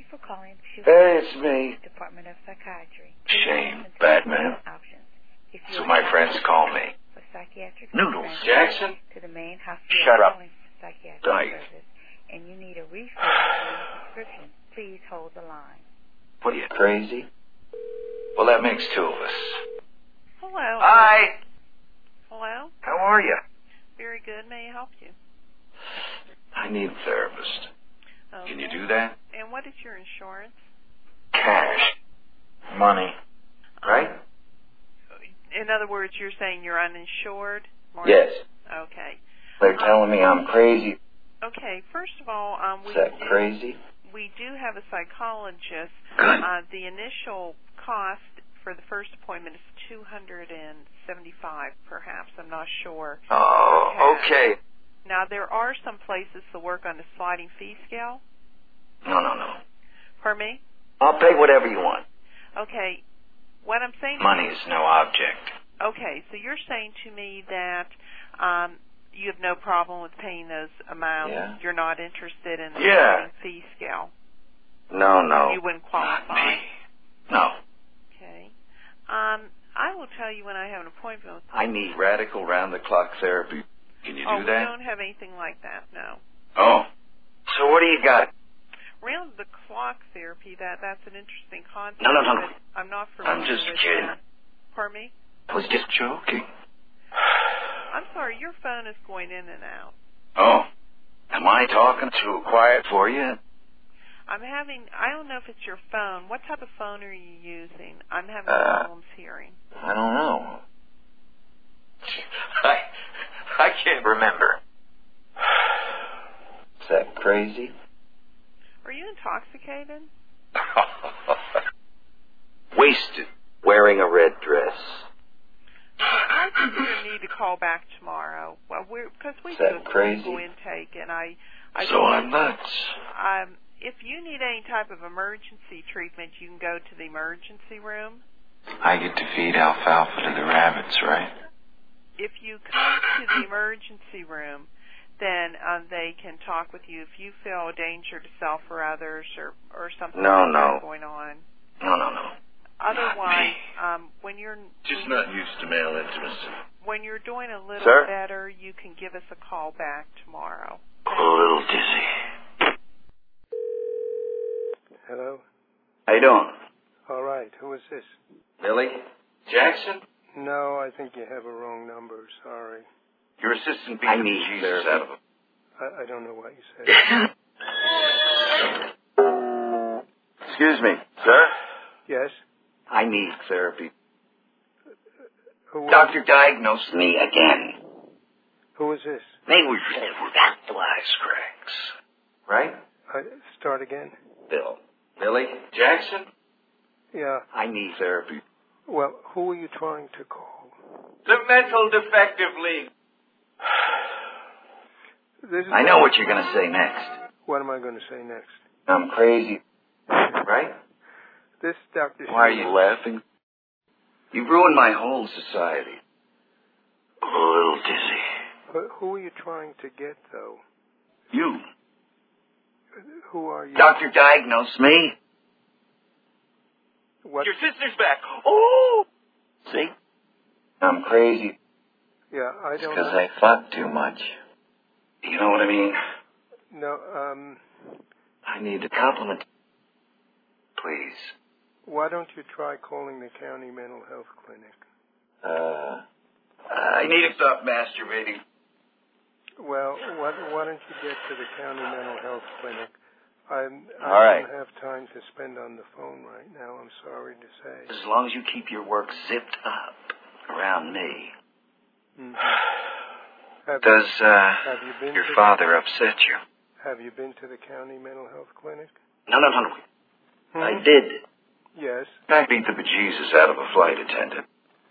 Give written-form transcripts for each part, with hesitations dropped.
for calling Hey, it's me. Department of Psychiatry. Shame, Batman. So my friends call me. For psychiatric Noodles. Jackson? To the main hospital Shut up. psychiatric Dyke. service, and you need a refill on your prescription, please hold the line. What are you, crazy? Well, that makes two of us. Hello. Hi. Hello. How are you? Very good. May I help you? I need a therapist. Okay. Can you do that? And what is your insurance? Cash. Money. Right? In other words, you're saying you're uninsured? Yes. Okay. They're telling me I'm crazy. Okay. First of all, Is that crazy? we do have a psychologist. Good. The initial cost for the first appointment is $275, perhaps. I'm not sure. Oh, okay. Now, there are some places to work on the sliding fee scale. No. Pardon me? I'll pay whatever you want. Okay. What I'm saying... Money is no object. Okay, so you're saying to me that you have no problem with paying those amounts. Yeah. You're not interested in the Yeah. sliding fee scale. No. You wouldn't Not qualify. me. No. Okay. I will tell you when I have an appointment with... I need radical round-the-clock therapy. Can you do we that? don't have anything like that, no. Oh. So what do you got? Round-the-clock therapy, that's an interesting concept. No. But I'm not familiar I'm just with kidding. that. Pardon me? I was just joking. I'm sorry, your phone is going in and out. Oh. Am I talking too quiet for you? I don't know if it's your phone. What type of phone are you using? I'm having problems hearing. I don't know. I can't remember. Is that crazy? Are you intoxicated? Wasted. Wearing a red dress. I think you're going to need to call back tomorrow. Well, because we Is do that a crazy? clinical intake, and I So I'm nuts. if you need any type of emergency treatment, you can go to the emergency room. I get to feed alfalfa to the rabbits, right? If you come to the emergency room, then they can talk with you if you feel a danger to self or others or something like that going on. No. Otherwise, when you're Just not used to male intimacy. when you're doing a little Sir? better, you can give us a call back tomorrow. A little dizzy. Hello? How you doing? All right. Who is this? Billy? Jackson? No, I think you have a wrong number. Sorry. Your assistant beat the Jesus out of him. I don't know what you said. Excuse me, sir? Yes? I need therapy. Who Doctor diagnosed me again. Who is this? They were that wisecracks. Right? Start again? Bill. Billy? Jackson? Yeah. I need therapy. Well, who are you trying to call? The Mental Defective League. I know what you're going to say next. What am I going to say next? I'm crazy. Right? This Dr. Why are you laughing? You've ruined my whole society. A little dizzy. Who are you trying to get, though? You. Who are you? Doctor diagnosed me. What? Your sister's back. Oh! See? I'm crazy. Yeah, I don't Because know. I fuck too much. You know what I mean? No, I need a compliment. Please. why don't you try calling the county mental health clinic? I need to stop masturbating. Well, why don't you get to the county mental health clinic? I All right. don't have time to spend on the phone right now, I'm sorry to say. As long as you keep your work zipped up around me. Mm-hmm. Does have you been your to father upset you? Have you been to the county mental health clinic? No. I did. Yes. I beat the bejesus out of a flight attendant.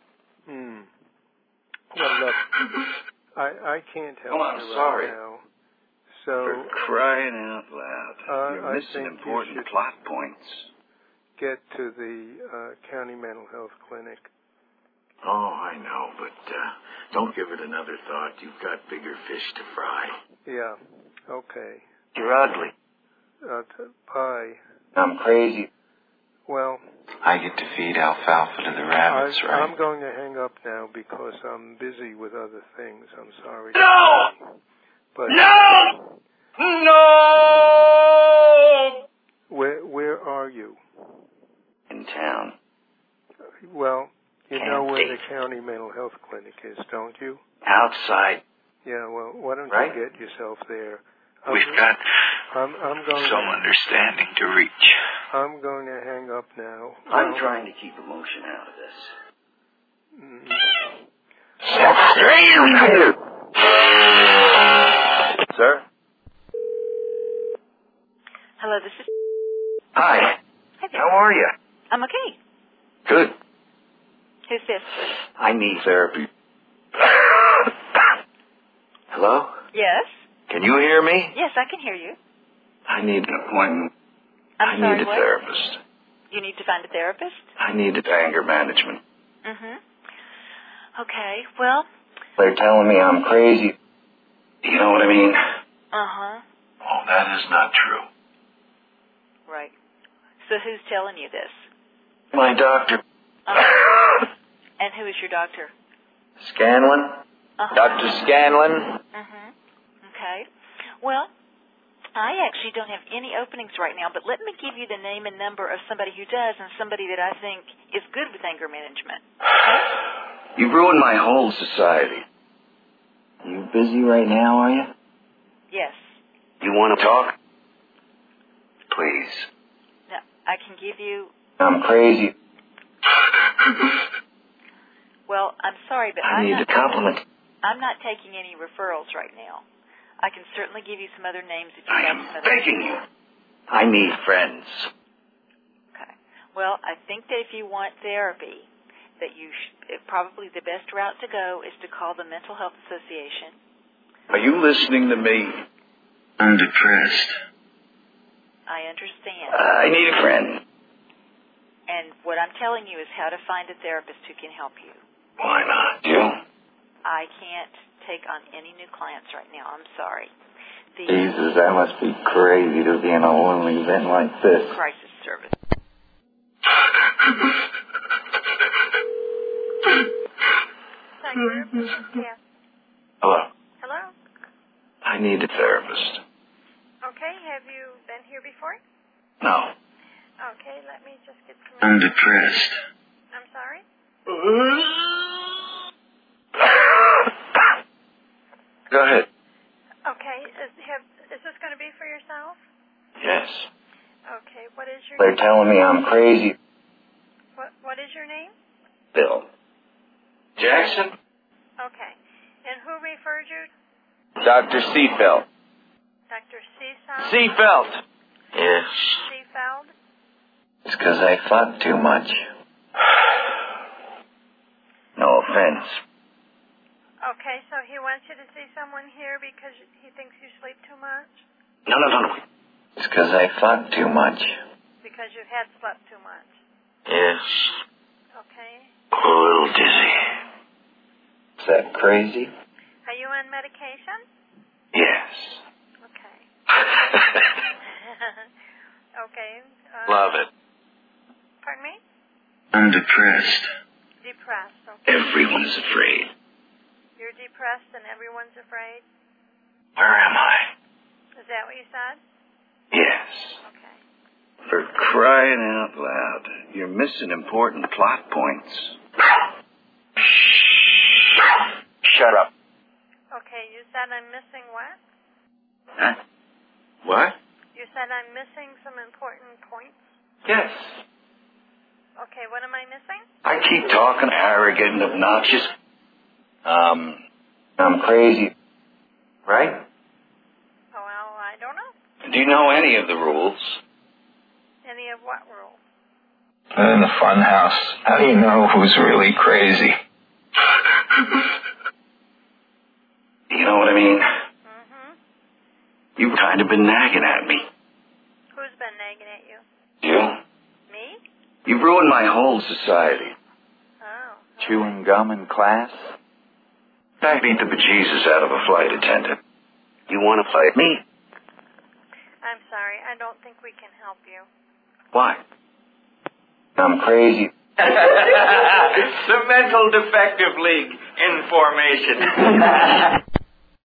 Well, look, I can't help Oh, I'm you sorry. right now. So For crying out loud. You're I missing think important you should plot points. get to the county mental health clinic. Oh, I know, but don't give it another thought. You've got bigger fish to fry. Yeah. Okay. You're ugly. Bye. I'm crazy. Well, I get to feed alfalfa to the rabbits, right? I'm going to hang up now because I'm busy with other things. I'm sorry. No! But No! No! Where are you? In town. Well, you know where the Can't county mental health clinic is, don't you? Outside. Yeah, well, why don't Right? you get yourself there? We've got I'm going some understanding to reach. I'm going to hang up now. I'm trying to keep emotion out of this. Sir? Hello, this is... Hi. Hi there. How are you? I'm okay. Good. Who's this? I need therapy. Hello? Yes? Can you hear me? Yes, I can hear you. I need an appointment. I'm sorry, need a what? therapist. You need to find a therapist? I need anger management. Mm-hmm. Okay, well... They're telling me I'm crazy. You know what I mean? Uh-huh. Oh, that is not true. Right. So who's telling you this? My doctor. And who is your doctor? Scanlon? Uh-huh. Dr. Scanlon? Mm-hmm. Okay. Well, I actually don't have any openings right now, but let me give you the name and number of somebody who does and somebody that I think is good with anger management. Okay? You've ruined my whole society. You busy right now, are you? Yes. You want to talk? Please. No, I can give you... I'm crazy. Well, I'm sorry, but I need a compliment. I'm not taking any referrals right now. I can certainly give you some other names if you I have am some other begging you. I need friends. Okay. Well, I think that if you want therapy, that probably the best route to go is to call the Mental Health Association. Are you listening to me? I'm depressed. I understand. I need a friend. And what I'm telling you is how to find a therapist who can help you. Why not? You? I can't take on any new clients right now. I'm sorry. Jesus, I must be crazy to be in a lonely event like this. Crisis service. Yeah. Hello. Hello? I need a therapist. Okay, have you been here before? No. Okay, let me just get some... I'm depressed. I'm sorry? Go ahead. Okay, is this going to be for yourself? Yes. Okay, what is your They're name? telling me I'm crazy. What is your name? Bill. Jackson? Okay, and who referred you? Dr. Seafeld. Dr. Seafeld? Seafeld. Yes. Seafeld? It's because I fuck too much. No offense. Okay, so he wants you to see someone here because he thinks you sleep too much? No. It's because I fuck too much. Because you had slept too much. Yes. Okay. A little dizzy. Is that crazy? Are you on medication? Yes. Okay. Okay. Love it. Pardon me? I'm depressed. Depressed, okay. Everyone's afraid. You're depressed and everyone's afraid? Where am I? Is that what you said? Yes. Okay. For crying out loud, you're missing important plot points. Shut up. Okay, you said I'm missing what? Huh? What? You said I'm missing some important points? Yes. Okay, what am I missing? I keep talking arrogant, obnoxious. I'm crazy. Right? Oh, well, I don't know. Do you know any of the rules? Any of what rules? In the fun house, how do you know who's really crazy? You know what I mean? Mm-hmm. You've kind of been nagging at me. Who's been nagging at you? You? Me? You've ruined my whole society. Oh. Chewing gum in class? I beat the bejesus out of a flight attendant. You want to fight me? I'm sorry. I don't think we can help you. Why? I'm crazy. The Mental Defective League in formation.